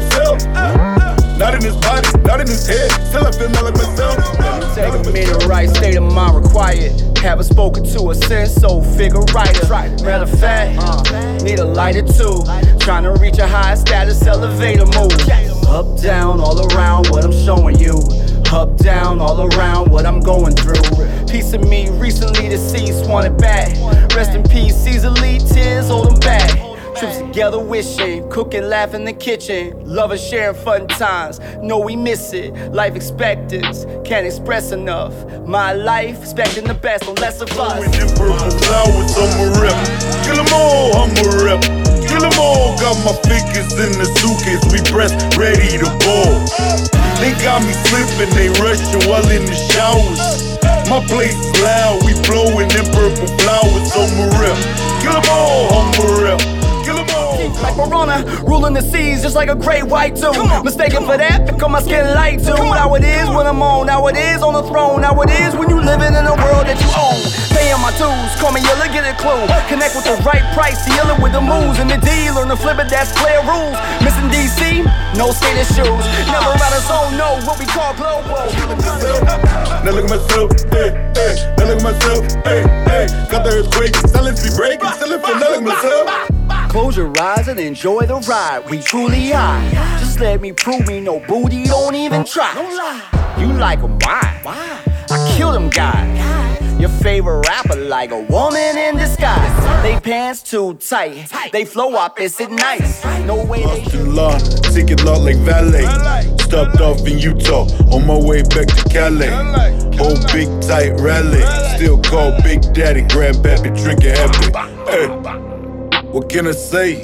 myself. Not in his body, not in his head. Still I feel not like myself. Take a minute, right state of mind required. Haven't spoken to a since, so figure writer. Matter of fact, need a lighter too. Trying to reach a higher status elevator move. Up, down, all around what I'm showing you. Up, down, all around what I'm going through. Piece of me recently deceased, want it back. Rest in peace, easily tears hold them back. Trips together wishing, cooking, laugh in the kitchen. Lovers sharing fun times, know we miss it. Life expectance, can't express enough. My life, expecting the best on less of us. With them purple flowers, I'm a rep. Kill 'em all, I'm a rep. Kill 'em all, got my figures in the suitcase. We pressed, ready to ball. They got me slipping, they rushing while in the showers. My place is loud, we blowing them purple flowers, I'm a rep. Kill 'em all, I'm a rep. Like Verona, ruling the seas just like a great white dude. Mistaken for that, because my skin light too. How it is when I'm on, how it is on the throne. How it is when you living in a world that you own. Paying my dues, call me Yella, get a clue. Connect with the right price, dealing with the moves and the deal. Learn to flip it, that's clear rules. Missing DC, no skater shoes. Never out of zone, no, what we call global. Now look at myself, hey, hey. Now look at myself, hey, hey. Got the earthquake, silence be breaking. Still if I look at myself. Close your eyes and enjoy the ride. We truly high. Just let me prove me no booty, don't even try. You like 'em, why? I kill them guys. Your favorite rapper like a woman in disguise. They pants too tight, they flow opposite nice. No way they lost in law, ticket locked like valet. Stopped off in Utah, on my way back to Calais. Whole big tight rally, still call Big Daddy, Grandpappy, drinking happy. Hey. What can I say?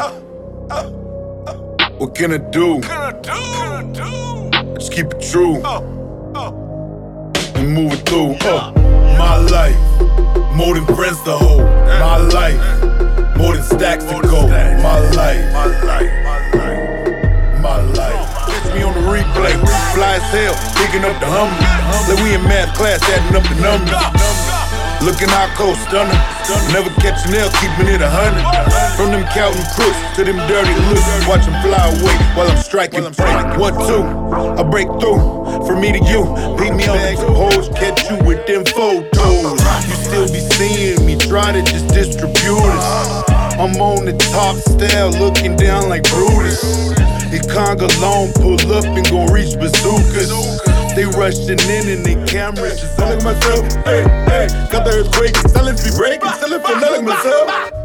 What can I do? Just keep it true and move it through. My life, more than friends to hold. My life, more than stacks to go. My life, my life. Catch me on the replay, fly as hell, picking up the Hummer. Like we in math class, adding up the numbers. Looking out cold, stunner. Never catch an L, keeping it 100. From them counting crooks to them dirty looks. Watch them fly away while I'm striking prey. 1, 2, I break through. From me to you, beat me on the hoes, catch you with them photos. You still be seeing me, try to just distribute us. I'm on the top style, looking down like Brutus. The conga long pull up and gon' reach bazookas. They rushing in and they cameras just look at myself, hey, hey. Got the earthquake, silence be breaking, still if I look at myself.